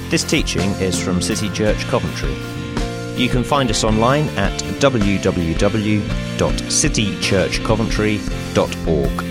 This teaching is from City Church Coventry. You can find us online at www.citychurchcoventry.org.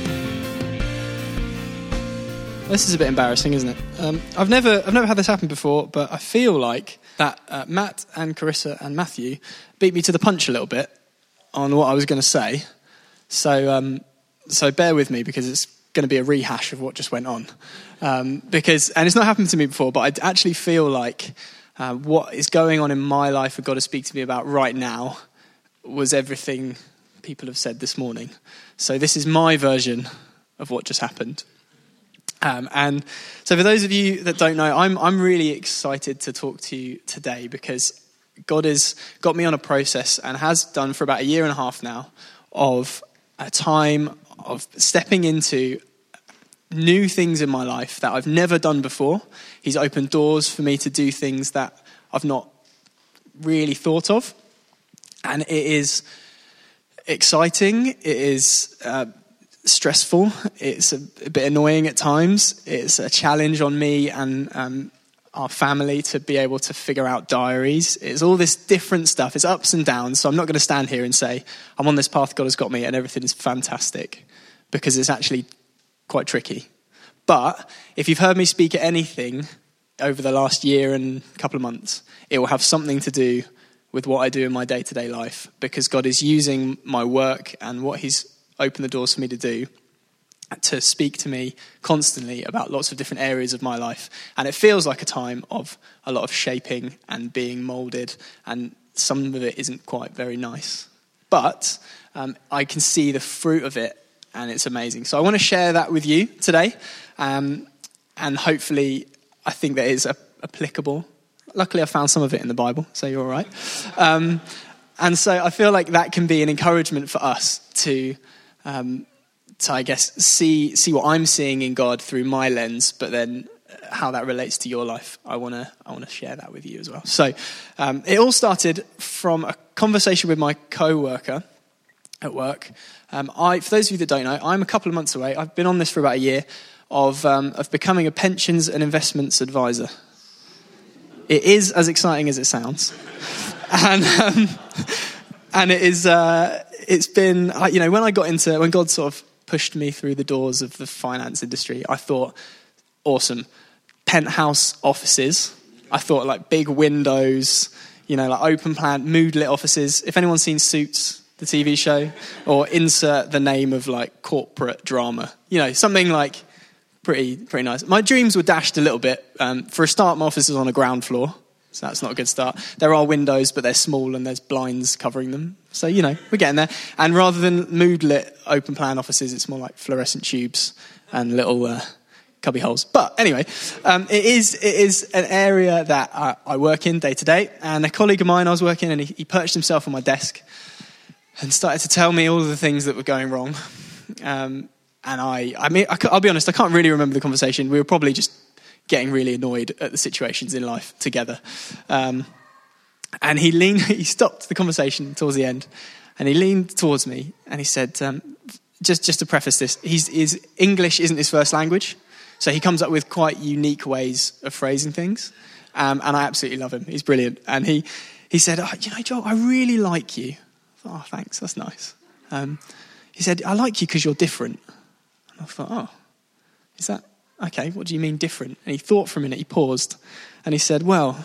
This is a bit embarrassing, isn't it? I've never had this happen before, but I feel like that Matt and Carissa and Matthew beat me to the punch a little bit on what I was going to say. So bear with me, because it's going to be a rehash of what just went on. And it's not happened to me before, but I actually feel like what is going on in my life for God to speak to me about right now was everything people have said this morning. So this is my version of what just happened. And so for those of you that don't know, I'm really excited to talk to you today, because God has got me on a process, and has done for about 1.5 years now, of a time of stepping into new things in my life that I've never done before. He's opened doors for me to do things that I've not really thought of. And it is exciting. It is stressful. It's a bit annoying at times. It's a challenge on me and our family to be able to figure out diaries. It's all this different stuff. It's ups and downs. So I'm not going to stand here and say I'm on this path God has got me and everything is fantastic, because it's actually quite tricky. But if you've heard me speak at anything over the last year and couple of months, it will have something to do with what I do in my day-to-day life, because God is using my work and what he's opened the doors for me to do to speak to me constantly about lots of different areas of my life. And it feels like a time of a lot of shaping and being molded, and some of it isn't quite very nice. But I can see the fruit of it, and it's amazing. So I want to share that with you today, and hopefully I think that is applicable. Luckily I found some of it in the Bible, so you're all right. And so I feel like that can be an encouragement for us to I guess, see what I'm seeing in God through my lens, but then how that relates to your life. I want to share that with you as well. So it all started from a conversation with my co-worker at work. For those of you that don't know, I'm a couple of months away. I've been on this for about 1 year of becoming a pensions and investments advisor. It is as exciting as it sounds, and it is. It's been, when God sort of pushed me through the doors of the finance industry, I thought, awesome, penthouse offices. I thought like big windows, like open plan, mood lit offices. If anyone's seen Suits, the TV show, or insert the name of like corporate drama, something like pretty nice. My dreams were dashed a little bit. For a start, my office is on a ground floor, so that's not a good start. There are windows, but they're small and there's blinds covering them. So, we're getting there. And rather than mood-lit open plan offices, it's more like fluorescent tubes and little cubby holes. But anyway, it is an area that I work in day to day. And a colleague of mine I was working, and he perched himself on my desk and started to tell me all of the things that were going wrong. And I'll be honest, I can't really remember the conversation. We were probably just getting really annoyed at the situations in life together. And he stopped the conversation towards the end, and he leaned towards me and he said, just to preface this, his English isn't his first language, so he comes up with quite unique ways of phrasing things, and I absolutely love him. He's brilliant. And he said, Joel, I really like you. I thought, oh, thanks, that's nice. He said, I like you because you're different. And I thought, oh, is that okay? What do you mean different? And he thought for a minute, he paused, and he said, well,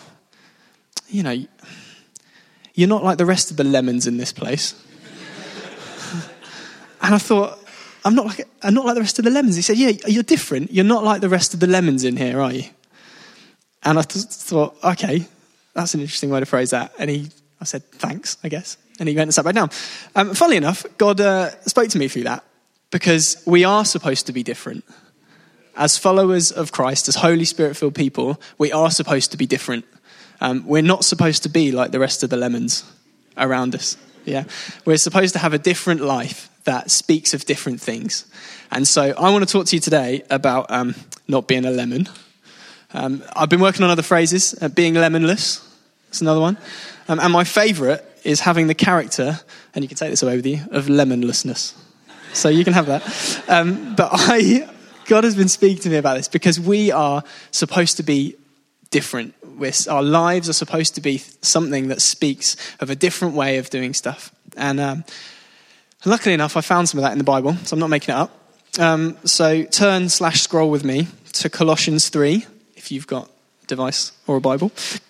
you're not like the rest of the lemons in this place. And I thought, I'm not like the rest of the lemons. He said, yeah, you're different. You're not like the rest of the lemons in here, are you? And I thought, okay, that's an interesting way to phrase that. And I said, thanks, I guess. And he went and sat back down. Funnily enough, God spoke to me through that, because we are supposed to be different. As followers of Christ, as Holy Spirit-filled people, we are supposed to be different. We're not supposed to be like the rest of the lemons around us. Yeah, we're supposed to have a different life that speaks of different things. And so I want to talk to you today about not being a lemon. I've been working on other phrases. Being lemonless, that's another one. And my favourite is having the character, and you can take this away with you, of lemonlessness. So you can have that. But God has been speaking to me about this, because we are supposed to be different. Our lives are supposed to be something that speaks of a different way of doing stuff. And luckily enough, I found some of that in the Bible, so I'm not making it up. So turn/scroll with me to Colossians 3, if you've got a device or a Bible.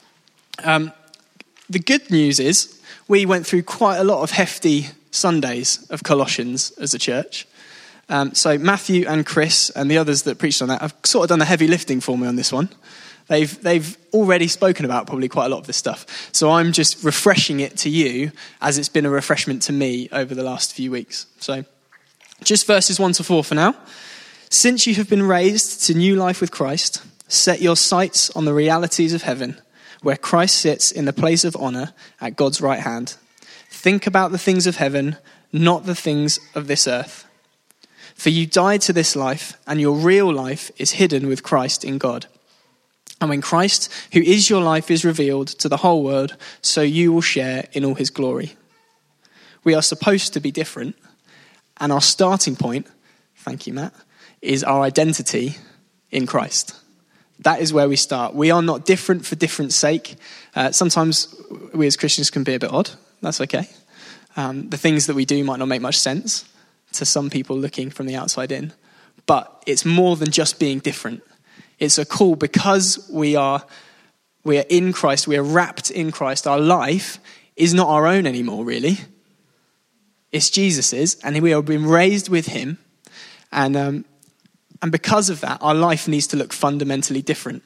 The good news is we went through quite a lot of hefty Sundays of Colossians as a church. So Matthew and Chris and the others that preached on that have sort of done the heavy lifting for me on this one. They've already spoken about probably quite a lot of this stuff. So I'm just refreshing it to you as it's been a refreshment to me over the last few weeks. So just verses 1 to 4 for now. Since you have been raised to new life with Christ, set your sights on the realities of heaven, where Christ sits in the place of honor at God's right hand. Think about the things of heaven, not the things of this earth. For you died to this life, and your real life is hidden with Christ in God. And when Christ, who is your life, is revealed to the whole world, so you will share in all his glory. We are supposed to be different, and our starting point, thank you, Matt, is our identity in Christ. That is where we start. We are not different for different sake. Sometimes we as Christians can be a bit odd. That's okay. The things that we do might not make much sense to some people looking from the outside in. But it's more than just being different. It's a call because we are in Christ. We are wrapped in Christ. Our life is not our own anymore, really. It's Jesus's, and we have been raised with him. And because of that, our life needs to look fundamentally different.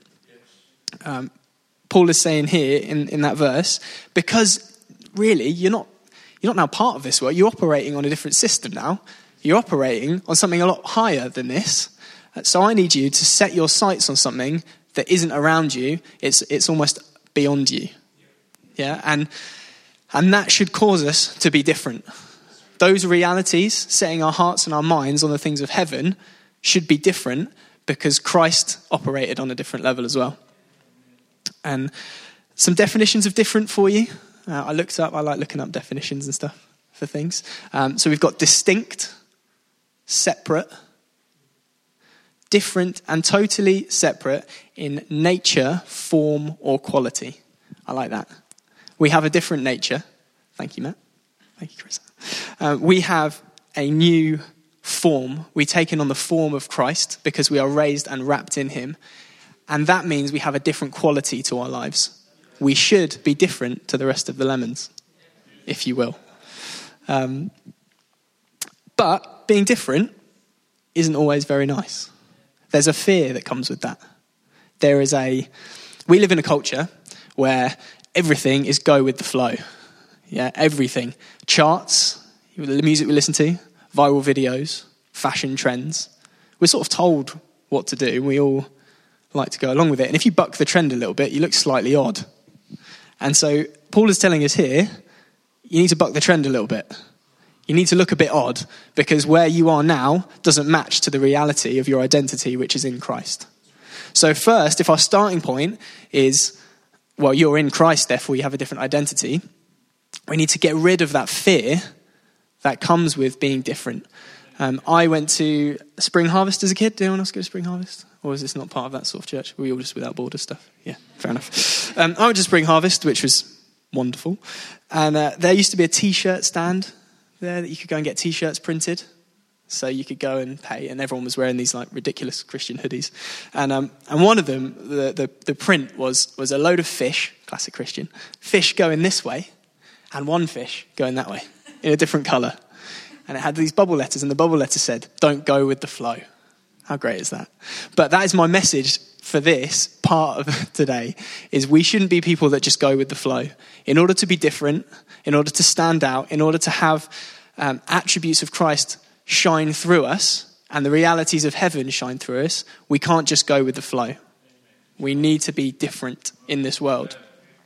Paul is saying here in that verse, because really you're not now part of this world. You're operating on a different system now. You're operating on something a lot higher than this. So I need you to set your sights on something that isn't around you. It's almost beyond you. Yeah, and that should cause us to be different. Those realities, setting our hearts and our minds on the things of heaven, should be different because Christ operated on a different level as well. And some definitions of different for you. I looked up, I like looking up definitions and stuff for things. So we've got distinct, separate, different and totally separate in nature, form or quality. I like that. We have a different nature. Thank you, Matt. Thank you, Chris. We have a new form. We've taken on the form of Christ because we are raised and wrapped in him. And that means we have a different quality to our lives. We should be different to the rest of the lemons, if you will. But being different isn't always very nice. There's a fear that comes with that. We live in a culture where everything is go with the flow. Yeah, everything. Charts, the music we listen to, viral videos, fashion trends. We're sort of told what to do. We all like to go along with it. And if you buck the trend a little bit, you look slightly odd. And so Paul is telling us here, you need to buck the trend a little bit. You need to look a bit odd because where you are now doesn't match to the reality of your identity, which is in Christ. So first, if our starting point is, well, you're in Christ, therefore you have a different identity, we need to get rid of that fear that comes with being different. I went to Spring Harvest as a kid. Did anyone else go to Spring Harvest? Or is this not part of that sort of church? Were we all just without borders stuff? Yeah, fair enough. I went to Spring Harvest, which was wonderful. And there used to be a T-shirt stand there that you could go and get T-shirts printed. So you could go and pay, and everyone was wearing these like ridiculous Christian hoodies. And one of them, the print was a load of fish, classic Christian, fish going this way, and one fish going that way in a different colour. And it had these bubble letters, and the bubble letter said, "Don't go with the flow." How great is that? But that is my message for this part of today, is we shouldn't be people that just go with the flow. In order to be different, in order to stand out, in order to have attributes of Christ shine through us, and the realities of heaven shine through us, we can't just go with the flow. We need to be different in this world.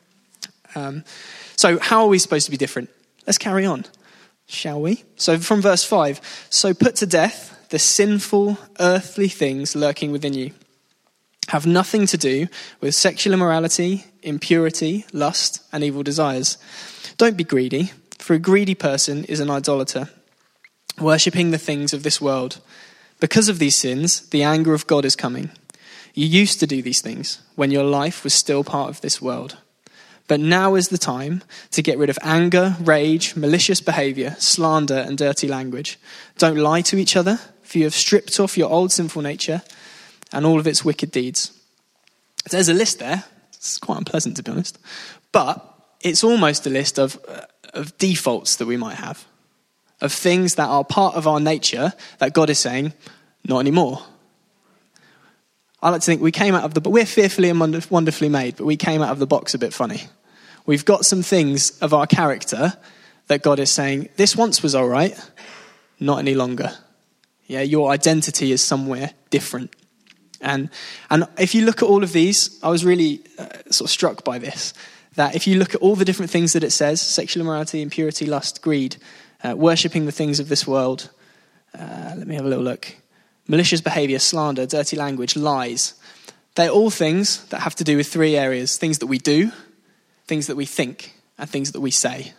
So how are we supposed to be different? Let's carry on, shall we? So from verse 5, so put to death the sinful earthly things lurking within you. Have nothing to do with sexual immorality, impurity, lust, and evil desires. Don't be greedy, for a greedy person is an idolater, worshipping the things of this world. Because of these sins, the anger of God is coming. You used to do these things when your life was still part of this world. But now is the time to get rid of anger, rage, malicious behavior, slander, and dirty language. Don't lie to each other, for you have stripped off your old sinful nature and all of its wicked deeds. There's a list there. It's quite unpleasant, to be honest. But it's almost a list of defaults that we might have, of things that are part of our nature that God is saying, not anymore. I like to think we're fearfully and wonderfully made, but we came out of the box a bit funny. We've got some things of our character that God is saying, this once was all right, not any longer. Yeah, your identity is somewhere different. And if you look at all of these, I was really sort of struck by this, that if you look at all the different things that it says, sexual immorality, impurity, lust, greed, worshipping the things of this world, let me have a little look. Malicious behavior, slander, dirty language, lies. They're all things that have to do with three areas. Things that we do, things that we think, and things that we say.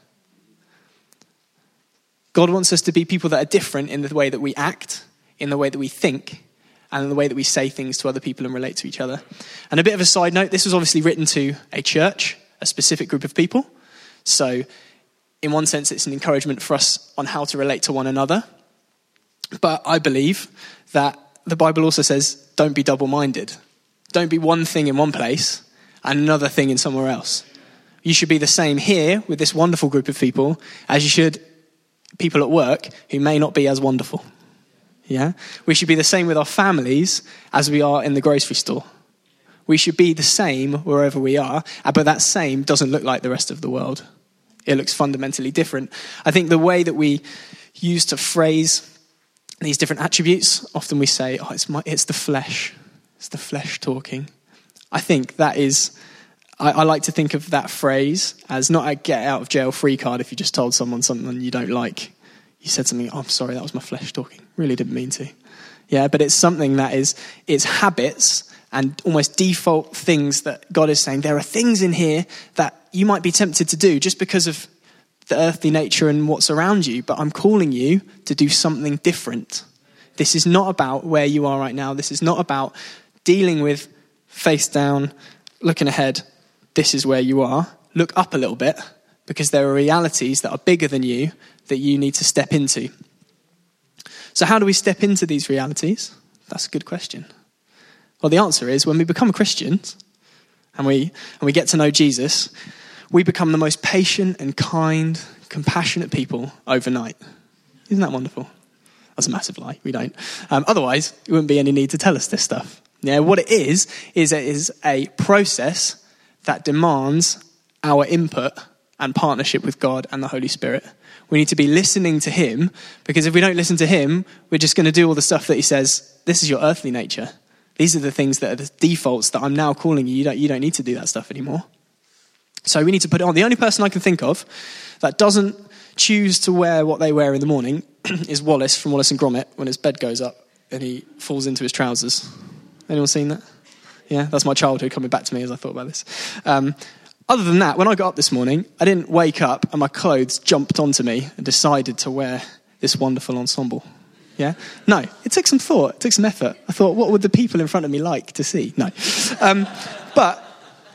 God wants us to be people that are different in the way that we act, in the way that we think, and in the way that we say things to other people and relate to each other. And a bit of a side note, this was obviously written to a church, a specific group of people. So in one sense, it's an encouragement for us on how to relate to one another. But I believe that the Bible also says, don't be double-minded. Don't be one thing in one place and another thing in somewhere else. You should be the same here with this wonderful group of people as you should people at work who may not be as wonderful. Yeah? We should be the same with our families as we are in the grocery store. We should be the same wherever we are, but that same doesn't look like the rest of the world. It looks fundamentally different. I think the way that we use to phrase these different attributes, often we say, it's the flesh. It's the flesh talking. I think that is, I like to think of that phrase as not a get out of jail free card if you just told someone something you don't like. You said something, I'm sorry, that was my flesh talking. Really didn't mean to. Yeah, but it's something that it's habits and almost default things that God is saying. There are things in here that you might be tempted to do just because of the earthly nature and what's around you, but I'm calling you to do something different. This is not about where you are right now. This is not about dealing with face down, looking ahead. This is where you are. Look up a little bit, because there are realities that are bigger than you that you need to step into. So how do we step into these realities? That's a good question. Well, the answer is when we become Christians and we get to know Jesus, we become the most patient and kind, compassionate people overnight. Isn't that wonderful? That's a massive lie. We don't. Otherwise, there wouldn't be any need to tell us this stuff. Yeah, what it is a process that demands our input and partnership with God and the Holy Spirit. We need to be listening to him, because if we don't listen to him, we're just going to do all the stuff that he says, this is your earthly nature. These are the things that are the defaults that I'm now calling you. You don't need to do that stuff anymore. So we need to put it on. The only person I can think of that doesn't choose to wear what they wear in the morning is Wallace from Wallace and Gromit when his bed goes up and he falls into his trousers. Anyone seen that? Yeah, that's my childhood coming back to me as I thought about this. Other than that, when I got up this morning, I didn't wake up and my clothes jumped onto me and decided to wear this wonderful ensemble. Yeah? No, it took some thought. It took some effort. I thought, what would the people in front of me like to see? No. But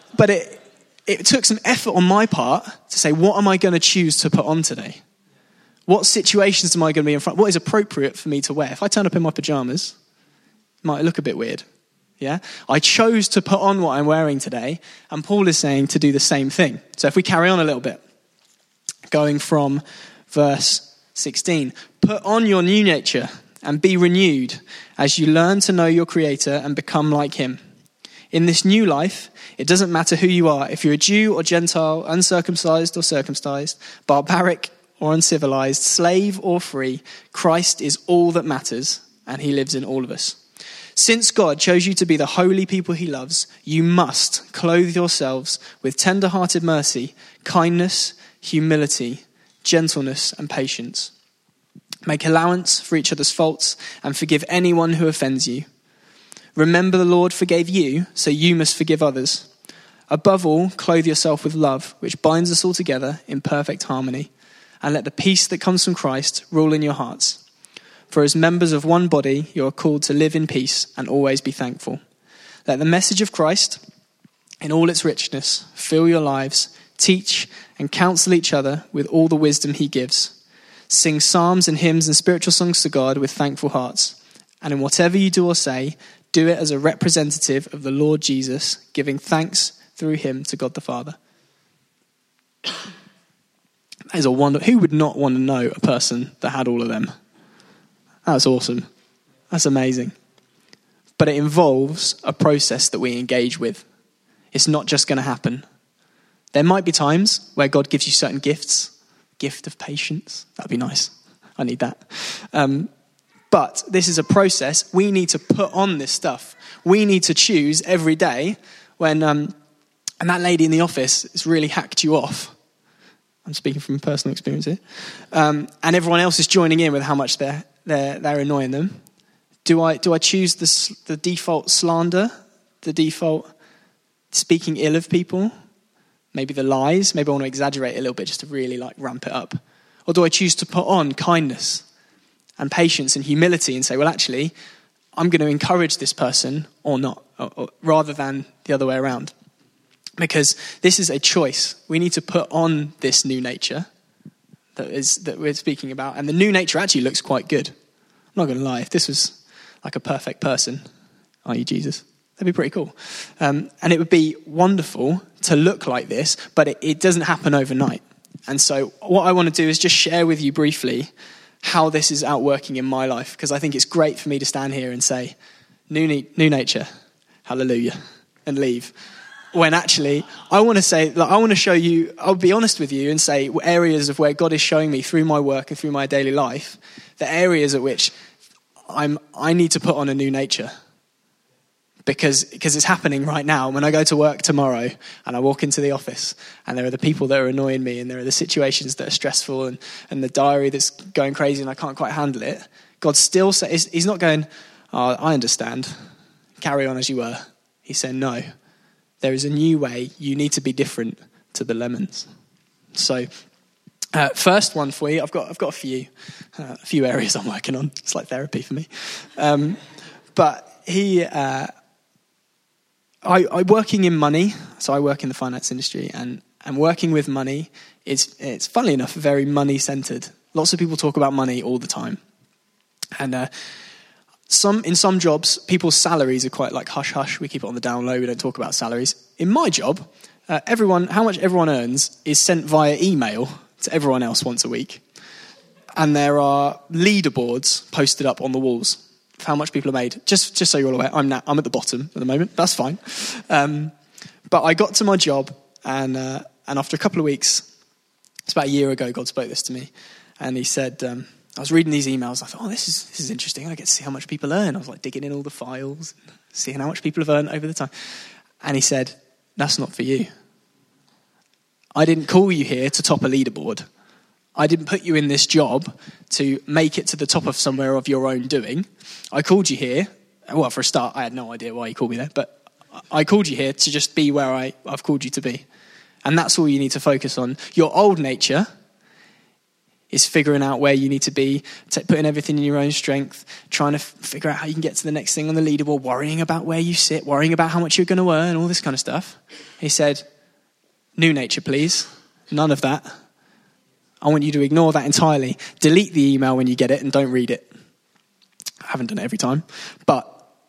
it took some effort on my part to say, what am I going to choose to put on today? What situations am I going to be in front? What is appropriate for me to wear? If I turn up in my pajamas, it might look a bit weird. Yeah, I chose to put on what I'm wearing today, and Paul is saying to do the same thing. So if we carry on a little bit, going from verse 16, put on your new nature and be renewed as you learn to know your Creator and become like him. In this new life, it doesn't matter who you are, if you're a Jew or Gentile, uncircumcised or circumcised, barbaric or uncivilized, slave or free, Christ is all that matters, and he lives in all of us. Since God chose you to be the holy people he loves, you must clothe yourselves with tender-hearted mercy, kindness, humility, gentleness, and patience. Make allowance for each other's faults and forgive anyone who offends you. Remember the Lord forgave you, so you must forgive others. Above all, clothe yourself with love, which binds us all together in perfect harmony. And let the peace that comes from Christ rule in your hearts. For as members of one body, you are called to live in peace and always be thankful. Let the message of Christ, in all its richness, fill your lives. Teach and counsel each other with all the wisdom he gives. Sing psalms and hymns and spiritual songs to God with thankful hearts. And in whatever you do or say, do it as a representative of the Lord Jesus, giving thanks through him to God the Father. That is a wonder. Who would not want to know a person that had all of them? That's awesome. That's amazing. But it involves a process that we engage with. It's not just going to happen. There might be times where God gives you certain gifts. Gift of patience. That'd be nice. I need that. But this is a process. We need to put on this stuff. We need to choose every day when, and that lady in the office has really hacked you off. I'm speaking from personal experience here. And everyone else is joining in with how much they're annoying them. Do I choose the default slander? The default speaking ill of people? Maybe the lies? Maybe I want to exaggerate a little bit just to really ramp it up. Or do I choose to put on kindness and patience and humility and say, well, actually, I'm going to encourage this person or not, or rather than the other way around? Because this is a choice. We need to put on this new nature that we're speaking about. And the new nature actually looks quite good. I'm not going to lie. If this was like a perfect person, i.e. Jesus, that'd be pretty cool. And it would be wonderful to look like this, but it doesn't happen overnight. And so what I want to do is just share with you briefly how this is outworking in my life, because I think it's great for me to stand here and say, new nature, hallelujah, and leave. When actually, I want to say, I want to show you, I'll be honest with you and say areas of where God is showing me through my work and through my daily life, the areas at which I need to put on a new nature. Because it's happening right now. When I go to work tomorrow and I walk into the office and there are the people that are annoying me and there are the situations that are stressful and the diary that's going crazy and I can't quite handle it, God still says, he's not going, oh, I understand, carry on as you were. He's saying, no, there is a new way. You need to be different to the lemons. So first one for you, I've got a few areas I'm working on. It's like therapy for me. But I working in money, so I work in the finance industry, and working with money it's funnily enough very money centered. Lots of people talk about money all the time, and in some jobs people's salaries are quite like hush hush. We keep it on the down low. We don't talk about salaries. In my job, how much everyone earns is sent via email to everyone else once a week, and there are leaderboards posted up on the walls. How much people are made. Just so you're all aware, I'm at the bottom at the moment. That's fine. But I got to my job, and after a couple of weeks, it's about a year ago, God spoke this to me, and he said, I was reading these emails. I thought, oh, this is interesting. I get to see how much people earn. I was like digging in all the files, seeing how much people have earned over the time. And he said, that's not for you. I didn't call you here to top a leaderboard. I didn't put you in this job to make it to the top of somewhere of your own doing. I called you here. Well, for a start, I had no idea why you called me there, but I called you here to just be where I've called you to be. And that's all you need to focus on. Your old nature is figuring out where you need to be, putting everything in your own strength, trying to figure out how you can get to the next thing on the leaderboard, worrying about where you sit, worrying about how much you're going to earn, all this kind of stuff. He said, new nature, please. None of that. I want you to ignore that entirely. Delete the email when you get it and don't read it. I haven't done it every time. But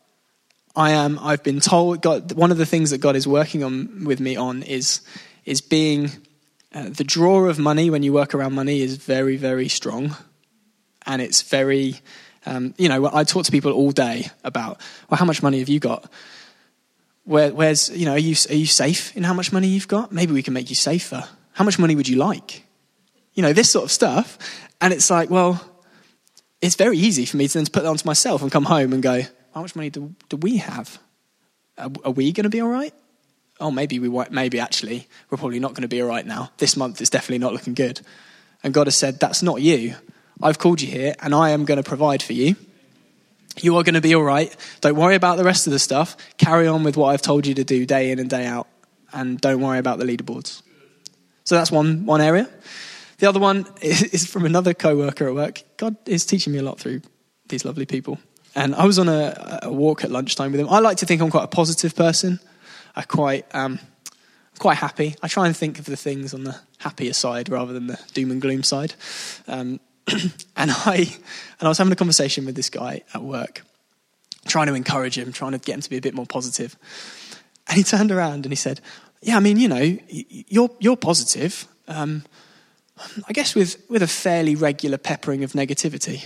I've been told, God, one of the things that God is working on with me on is being, the draw of money when you work around money is very, very strong. And it's very, I talk to people all day about, well, how much money have you got? Where's, are you safe in how much money you've got? Maybe we can make you safer. How much money would you like? This sort of stuff. And it's like, well, it's very easy for me to then put that onto myself and come home and go, how much money do we have? Are we going to be all right? Oh, maybe actually, we're probably not going to be all right now. This month is definitely not looking good. And God has said, that's not you. I've called you here and I am going to provide for you. You are going to be all right. Don't worry about the rest of the stuff. Carry on with what I've told you to do day in and day out. And don't worry about the leaderboards. So that's one area. The other one is from another co-worker at work. God is teaching me a lot through these lovely people. And I was on a walk at lunchtime with him. I like to think I'm quite a positive person. I'm quite happy. I try and think of the things on the happier side rather than the doom and gloom side. And I was having a conversation with this guy at work, trying to encourage him, trying to get him to be a bit more positive. And he turned around and he said, "Yeah, I mean, you're positive. I guess with a fairly regular peppering of negativity."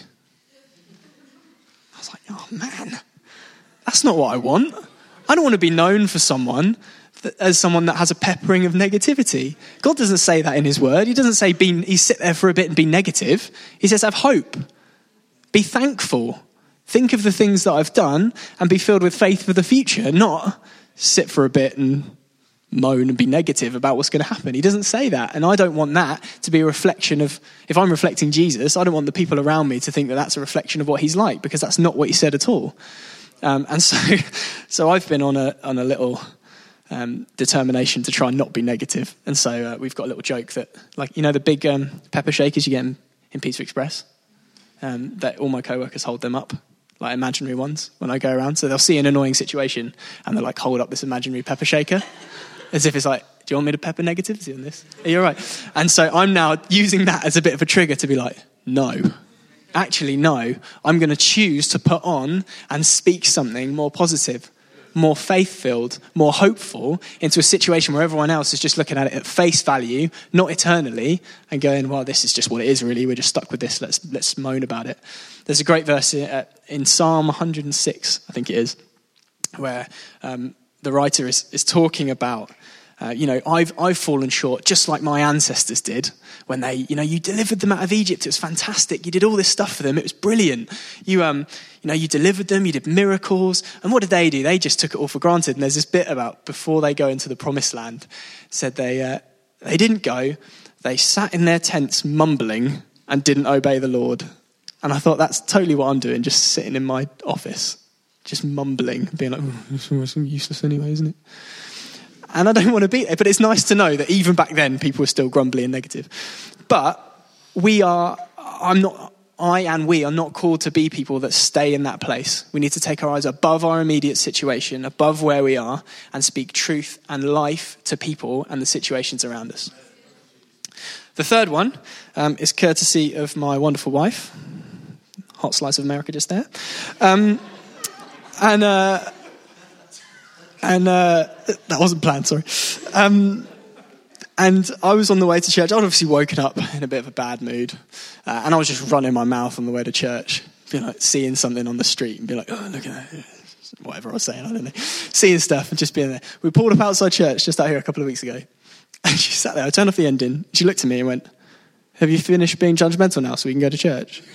I was like, "Oh man, that's not what I want. I don't want to be known for someone as someone that has a peppering of negativity." God doesn't say that in his word. He doesn't say he sit there for a bit and be negative. He says have hope. Be thankful. Think of the things that I've done and be filled with faith for the future, not sit for a bit and moan and be negative about what's going to happen. He doesn't say that. And I don't want that to be a reflection of, if I'm reflecting Jesus, I don't want the people around me to think that that's a reflection of what he's like, because that's not what he said at all. And so I've been on a little determination to try and not be negative. And so we've got a little joke that, like, the big pepper shakers you get in Pizza Express, that all my co-workers hold them up, like imaginary ones, when I go around. So they'll see an annoying situation and they'll like hold up this imaginary pepper shaker as if it's like, "Do you want me to pepper negativity on this? Are you all right?" And so I'm now using that as a bit of a trigger to be like, no. Actually, no. I'm going to choose to put on and speak something more positive, more faith-filled, more hopeful into a situation where everyone else is just looking at it at face value, not eternally, and going, "Well, this is just what it is, really. We're just stuck with this. Let's moan about it." There's a great verse in Psalm 106, I think it is, where the writer is talking about, I've fallen short just like my ancestors did when they, you delivered them out of Egypt. It was fantastic. You did all this stuff for them. It was brilliant. You delivered them. You did miracles. And what did they do? They just took it all for granted. And there's this bit about before they go into the promised land, said they didn't go. They sat in their tents mumbling and didn't obey the Lord. And I thought, that's totally what I'm doing, just sitting in my office, just mumbling, being like, it's useless anyway, isn't it? And I don't want to be there, but it's nice to know that even back then, people were still grumbly and negative. But we are not called to be people that stay in that place. We need to take our eyes above our immediate situation, above where we are, and speak truth and life to people and the situations around us. The third one is courtesy of my wonderful wife. Hot slice of America just there. And that wasn't planned, sorry. And I was on the way to church. I'd obviously woken up in a bit of a bad mood. And I was just running my mouth on the way to church. Being like, seeing something on the street and be like, "Oh, look at that." Whatever I was saying, I don't know. Seeing stuff and just being there. We pulled up outside church just out here a couple of weeks ago. And she sat there. I turned off the engine. She looked at me and went, "Have you finished being judgmental now so we can go to church?"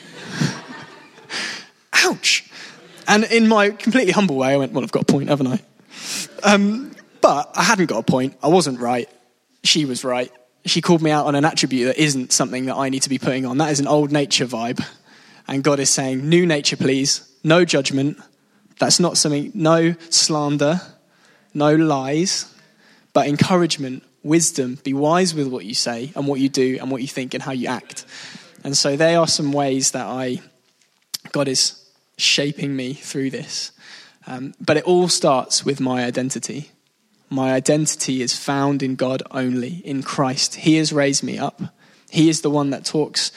Ouch. And in my completely humble way, I went, "Well, I've got a point, haven't I?" But I hadn't got a point. I wasn't right. She was right. She called me out on an attribute that isn't something that I need to be putting on. That is an old nature vibe. And God is saying, new nature, please. No judgment. That's not something, no slander, no lies, but encouragement, wisdom. Be wise with what you say and what you do and what you think and how you act. And so there are some ways that God is shaping me through this. But it all starts with my identity. My identity is found in God only, in Christ. He has raised me up. He is the one that talks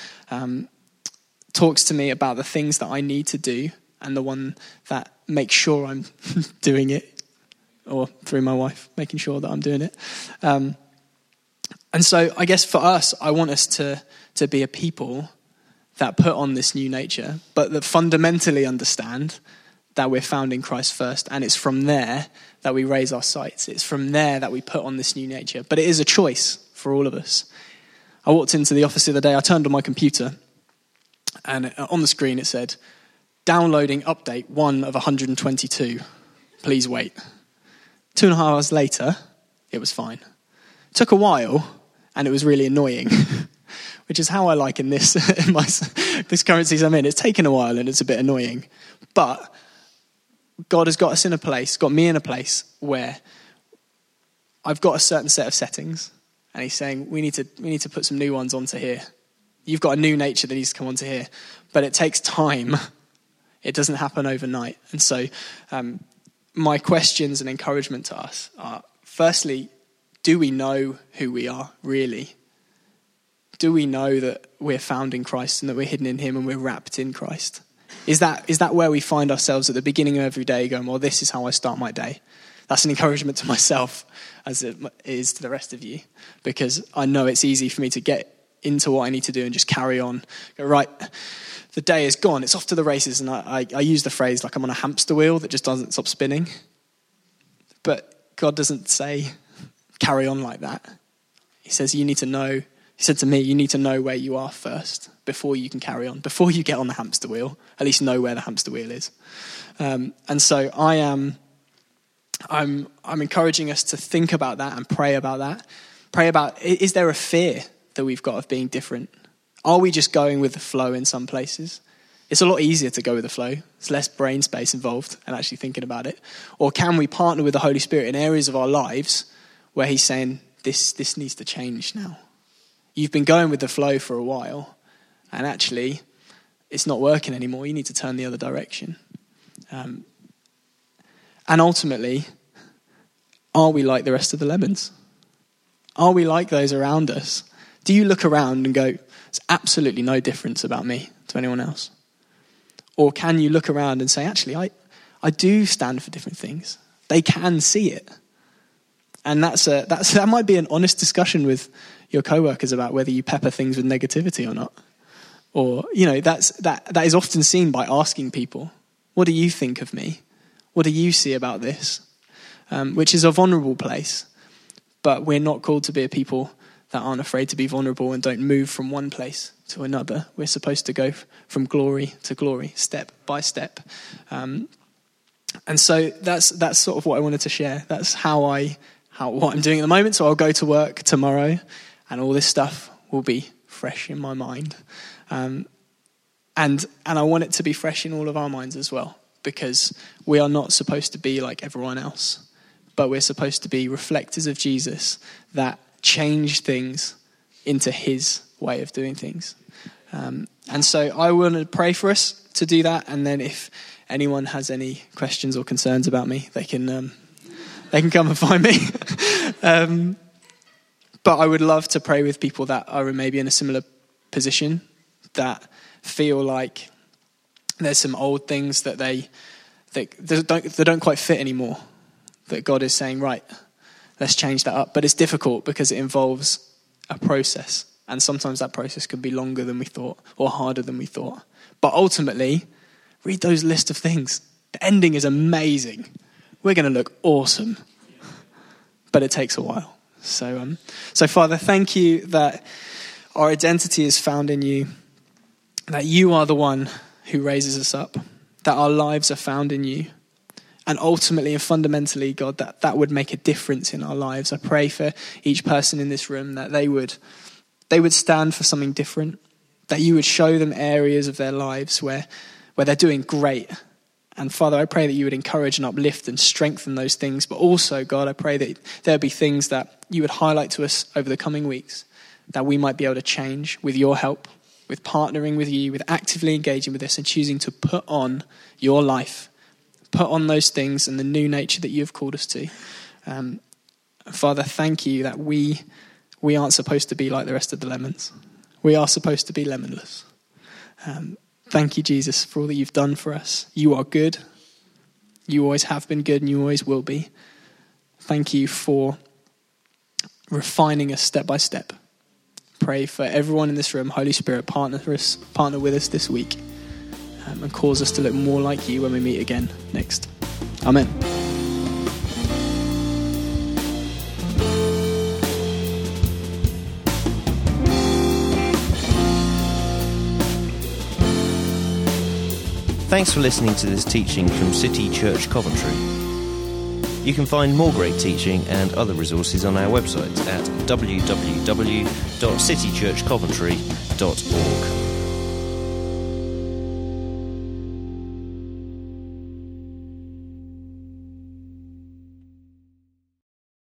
to me about the things that I need to do, and the one that makes sure I'm doing it, or through my wife, making sure that I'm doing it. And so I guess for us, I want us to be a people that put on this new nature, but that fundamentally understand that we're found in Christ first, and it's from there that we raise our sights. It's from there that we put on this new nature. But it is a choice for all of us. I walked into the office the other day, I turned on my computer, and on the screen it said, "Downloading update 1 of 122. Please wait." 2.5 hours later, it was fine. It took a while, and it was really annoying, which is how I like in this this current season I'm in. It's taken a while, and it's a bit annoying. But God has got us in a place, got me in a place where I've got a certain set of settings, and he's saying we need to put some new ones onto here. You've got a new nature that needs to come onto here, but it takes time. It doesn't happen overnight. And so my questions and encouragement to us are, firstly, do we know who we are really? Do we know that we're found in Christ and that we're hidden in him and we're wrapped in Christ? Is that where we find ourselves at the beginning of every day going, well, this is how I start my day? That's an encouragement to myself as it is to the rest of you, because I know it's easy for me to get into what I need to do and just carry on. Go, right, the day is gone, it's off to the races. And I use the phrase like I'm on a hamster wheel that just doesn't stop spinning. But God doesn't say carry on like that. He says you need to know. He said to me, you need to know where you are first before you can carry on. Before you get on the hamster wheel, at least know where the hamster wheel is. And so I'm encouraging us to think about that and pray about that. Pray about, is there a fear that we've got of being different? Are we just going with the flow in some places? It's a lot easier to go with the flow. There's less brain space involved and actually thinking about it. Or can we partner with the Holy Spirit in areas of our lives where he's saying, this needs to change now? You've been going with the flow for a while, and actually it's not working anymore. You need to turn the other direction. And ultimately, are we like the rest of the lemons? Are we like those around us? Do you look around and go, there's absolutely no difference about me to anyone else? Or can you look around and say, actually, I do stand for different things. They can see it. And that might be an honest discussion with your co-workers about whether you pepper things with negativity or not. Or, that is often seen by asking people, what do you think of me? What do you see about this? Which is a vulnerable place. But we're not called to be a people that aren't afraid to be vulnerable and don't move from one place to another. We're supposed to go from glory to glory, step by step. And so that's sort of what I wanted to share. That's what I'm doing at the moment. So I'll go to work tomorrow and all this stuff will be fresh in my mind. And I want it to be fresh in all of our minds as well, because we are not supposed to be like everyone else, but we're supposed to be reflectors of Jesus that change things into his way of doing things. And so I want to pray for us to do that. And then if anyone has any questions or concerns about me, they can come and find me. But I would love to pray with people that are maybe in a similar position, that feel like there's some old things that they don't quite fit anymore, that God is saying, right, let's change that up. But it's difficult because it involves a process. And sometimes that process could be longer than we thought or harder than we thought. But ultimately, read those list of things. The ending is amazing. We're going to look awesome. But it takes a while. So Father, thank you that our identity is found in you, that you are the one who raises us up, that our lives are found in you. And ultimately and fundamentally, God, that would make a difference in our lives. I pray for each person in this room that they would stand for something different, that you would show them areas of their lives where they're doing great. And Father, I pray that you would encourage and uplift and strengthen those things. But also, God, I pray that there would be things that you would highlight to us over the coming weeks that we might be able to change with your help, with partnering with you, with actively engaging with this and choosing to put on your life, put on those things and the new nature that you have called us to. Father, thank you that we aren't supposed to be like the rest of the lemons. We are supposed to be lemonless. Thank you, Jesus, for all that you've done for us. You are good. You always have been good and you always will be. Thank you for refining us step by step. Pray for everyone in this room. Holy Spirit, partner with us this week and cause us to look more like you when we meet again next. Amen. Thanks for listening to this teaching from City Church Coventry. You can find more great teaching and other resources on our website at www.citychurchcoventry.org.